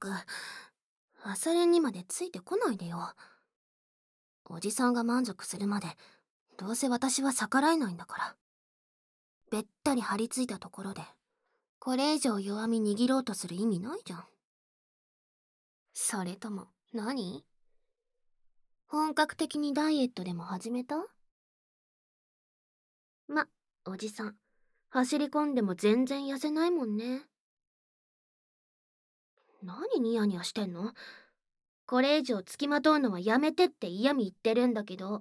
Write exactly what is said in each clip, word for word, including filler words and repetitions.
く、朝練にまでついてこないでよ。おじさんが満足するまで、どうせ私は逆らえないんだから。べったり張り付いたところで、これ以上弱み握ろうとする意味ないじゃん。それとも、何？本格的にダイエットでも始めた？ま、おじさん、走り込んでも全然痩せないもんね。何ニヤニヤしてんの？これ以上付きまとうのはやめてって嫌み言ってるんだけど。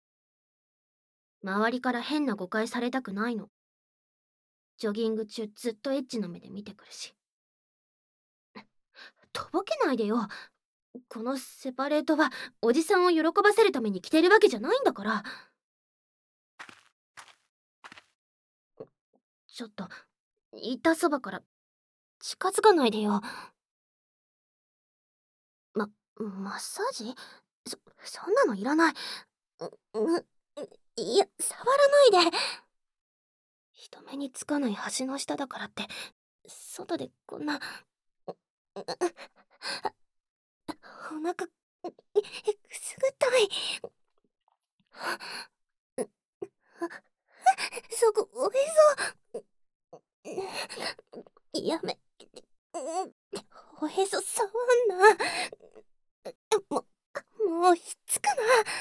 周りから変な誤解されたくないの。ジョギング中ずっとエッチな目で見てくるし。とぼけないでよ。このセパレートはおじさんを喜ばせるために着てるわけじゃないんだから。ちょっと、痛そばから近づかないでよ。ま、マッサージ？そ、そんなのいらない。う、う、いや、触らないで。人目につかない橋の下だからって、外でこんな、お腹、くすぐったい。そこ、おへそ。やめ、おへそ触んな。も、もうひっつくな。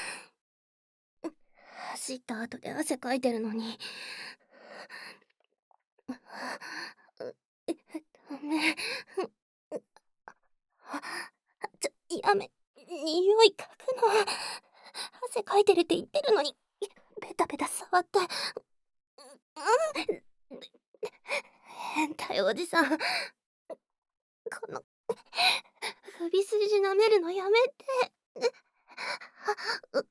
走った後で汗かいてるのに。ダメ。ちょ、やめ。匂い嗅ぐの。汗かいてるって言ってるのに、ベタベタ触って。うん。変態おじさん。この、首筋舐めるのやめて。う、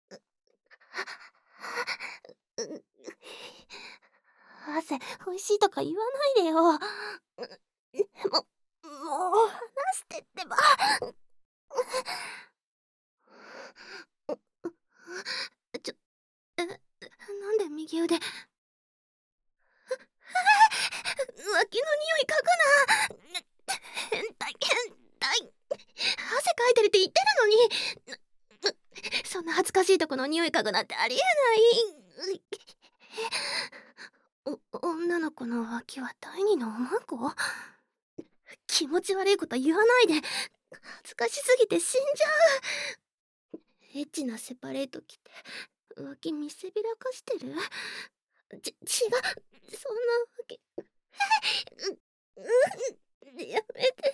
う、汗、美味しいとか言わないでよ。も、もう、離してってば。ちょ、え、なんで右腕。浮気の匂い嗅ぐな。変態変態。汗かいてるって言ってるのに。そんな恥ずかしいとこの匂い嗅ぐなんてありえない。お、女の子の脇は第二のおまんこ？気持ち悪いこと言わないで。恥ずかしすぎて死んじゃう。エッチなセパレート着て脇見せびらかしてる？ち、違う、そんなわけ。う、う、やめて。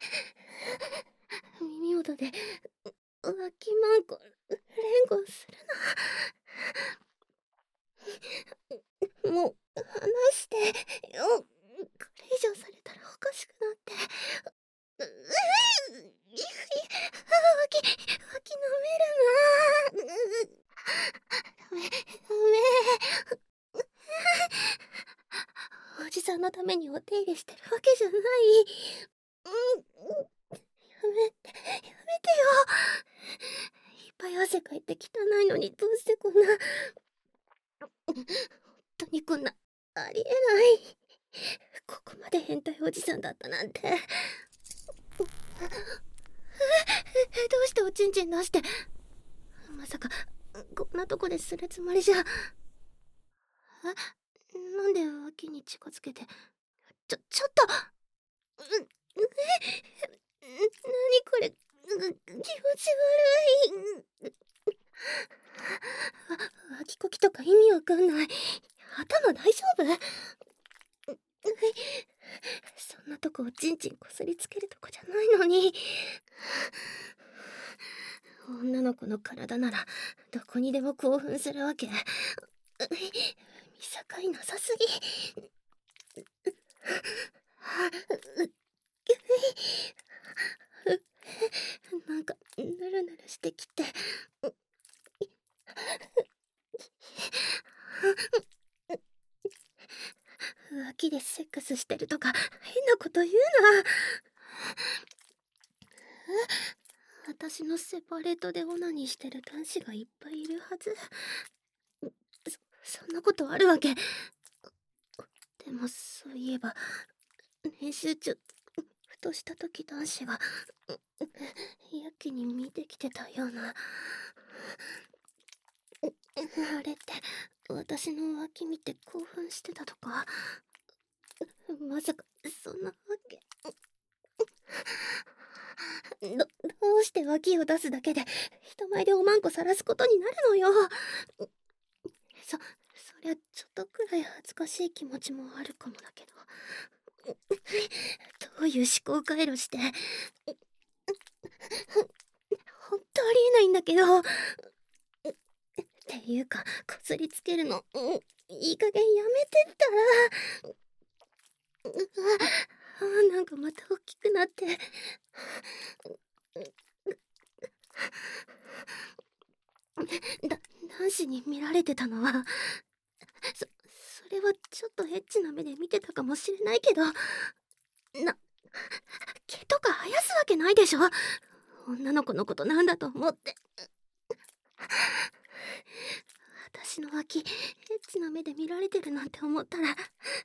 耳元で脇マンコ連呼するな。もう離してよ。これ以上されたらおかしくなって。う、う、い、脇、脇舐めるな。ダメ、ダメ。おじさんのためにお手入れしてるわけじゃない。うん、やめて、やめてよ。いっぱい汗かいて汚いのにどうしてこんな。本当にこんな、ありえない。ここまで変態おじさんだったなんて。え、どうしておちんちん出して。まさか、こんなとこでするつもりじゃ。え、なんで脇に近づけて。ちょ、ちょっと。う、う、え、なにこれ。う、気持ち悪い。わ、脇こきとか意味わかんない。頭大丈夫？そんなとこをちんちんこすりつけるとこじゃないのに。女の子の体ならどこにでも興奮するわけ。見境なさすぎ。なんかぬるぬるしてきて。浮気でセックスしてるとか変なこと言うな。私のセパレートでオナニーしてる男子がいっぱいいるはず。そ、そんなことあるわけ。でもそういえば練習中とした時男子がやけに見てきてたような。あれって私の脇見て興奮してたとか？まさかそんなわけ。どどうして脇を出すだけで人前でおまんこさらすことになるのよ。そそりゃちょっとくらい恥ずかしい気持ちもあるかもだけど、どういう思考回路して。ほんとありえないんだけど。っていうかこすりつけるの、うん、いい加減やめてったら。あ、なんかまた大きくなって。だ男子に見られてたのは、そそれはちょっとエッチな目で見てたかもしれないけど、な毛とか生やすわけないでしょ。女の子のことなんだと思って。私の脇エッチな目で見られてるなんて思ったら、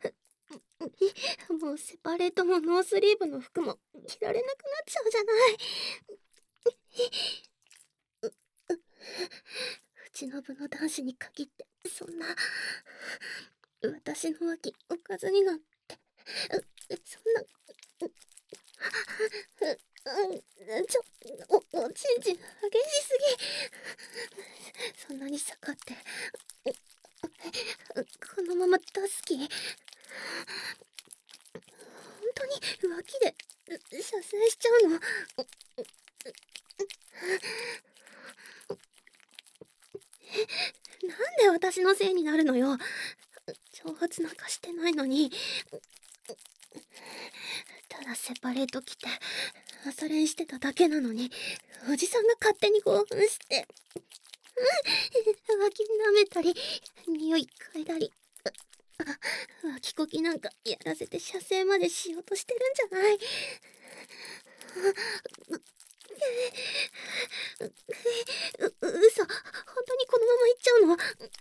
もうセパレートもノースリーブの服も着られなくなっちゃうじゃない。うううちの部の男子に限ってそんな。私の脇おかずになんて、うそんな。ううんちょおおちんちん激しすぎ。そんなに盛ってこのまま出す気？本当に脇で射精しちゃうの？なんで私のせいになるのよ。挑発なんかしてないのに。ただセパレート着て朝練してただけなのに、おじさんが勝手に興奮して、脇舐めたり匂い嗅いだり、脇こきなんかやらせて射精までしようとしてるんじゃない。う、嘘、本当にこのまま行っちゃうの？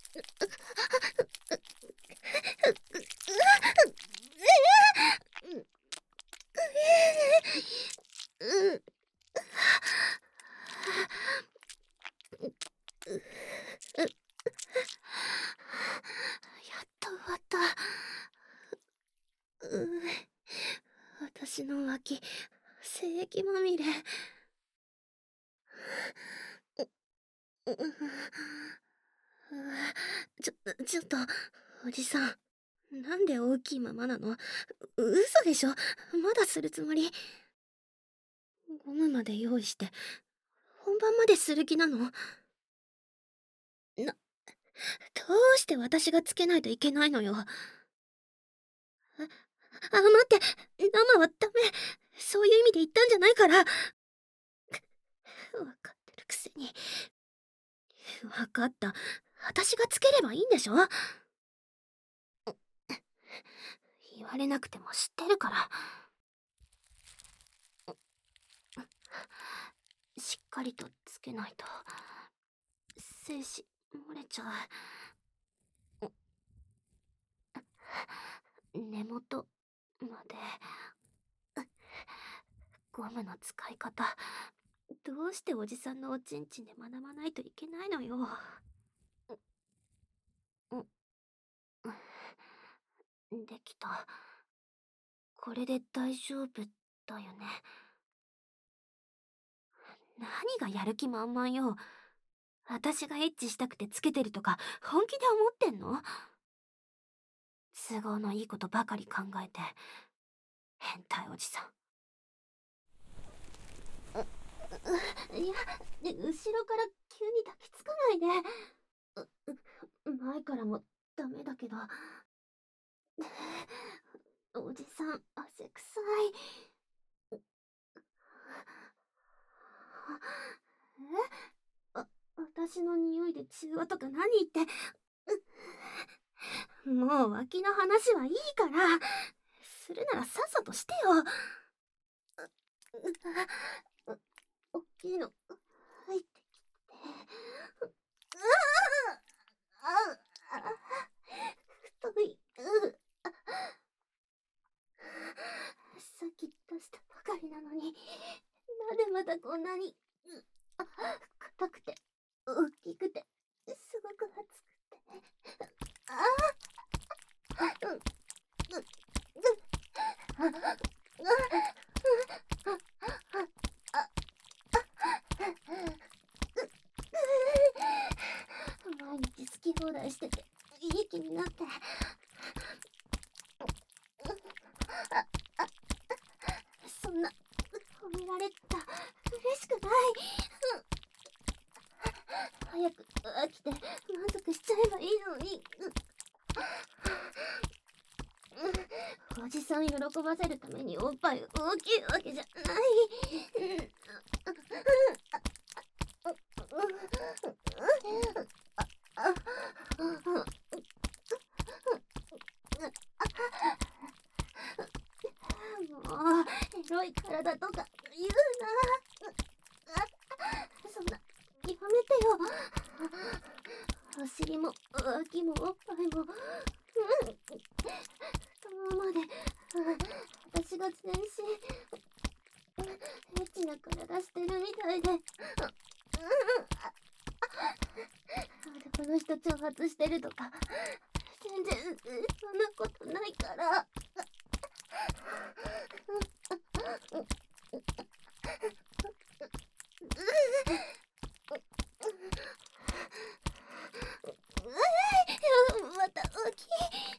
やっと終わった。う私の脇精液まみれ。うちょちょっとおじさん、なんで大きいままなの？嘘でしょ。まだするつもり？ゴムまで用意して本番までする気なの？な、どうして私がつけないといけないのよ。あ、あ、待って、生はダメ。そういう意味で言ったんじゃないから。わかってるくせに。わかった。私がつければいいんでしょ。言われなくても知ってるから。しっかりとつけないと精子漏れちゃう。根元まで。ゴムの使い方、どうしておじさんのおちんちんで学ばないといけないのよ。できた。これで大丈夫だよね。何がやる気満々よ。私がエッチしたくてつけてるとか本気で思ってんの？都合のいいことばかり考えて。変態おじさん。いや、後ろから急に抱きつかないで。前からもダメだけど。おじさん汗臭い。え、あ、私の匂いで中和とか何言って。もう脇の話はいいから。するならさっさとしてよ。おっきいの入ってきて。ああ、太い。さっき出したばかあ、硬くて、大きくて、すごく熱くて。ああ、うん、う、う、あ、あ、あ、あ、毎日好き放題してて、いい気になって。あ、あ、そんな、褒められたら嬉しくない。早く飽きて満足しちゃえばいいのに。おじさん喜ばせるためにおっぱい大きいわけじゃない。もう、エロい体とか言うな。そんな、やめてよ。お尻も脇もおっぱいも、うん、太ももまで、私が全身エッチな体してるみたいで、この人挑発してるとか全然そんなことないから。また大きい。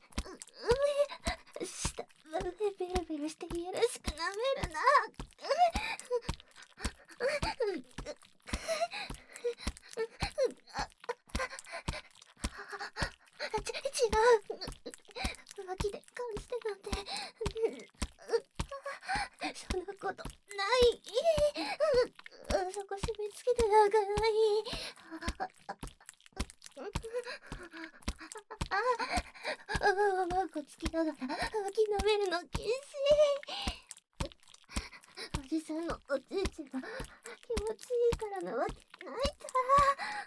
下上ベロベロしてよろしくなめるな。ち、違う。脇で感じてなんて、そんなことない。そこ締め付けてなんかない。ああ、こつきながら脇舐めるの禁止。おじさんのおちいちが気持ちいいからなわけないから。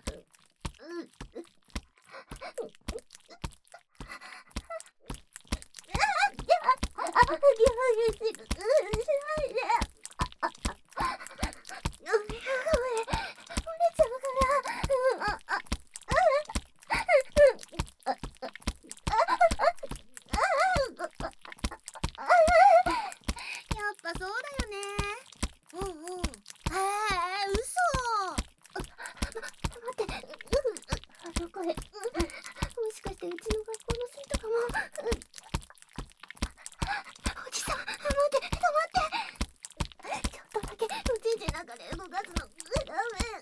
う、う、あ、あ、あ、ギャーしく、しないで。あ、あ、あ、ごめん、ごめん、漏れちゃうから。あ、あ、あ、あ、やっぱそうだよね。うんうん。えー、嘘。あ、待って、あの声、もしかしてうちの学校の生徒かも。おじさん、待って、止まって。ちょっとだけおちんちん中で動かすのダメ。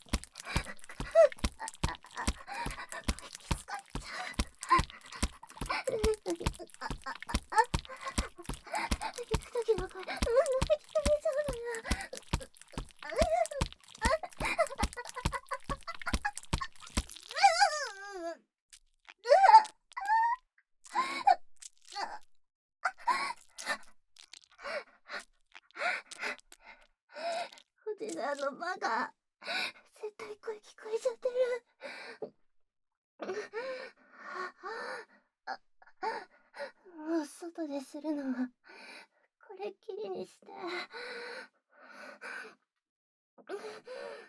気づかれちゃう。時の声、うん、聞こえちゃうのよ。おじさんのバカ、絶対声聞こえちゃってる。もう外でするのはこれっきりにして。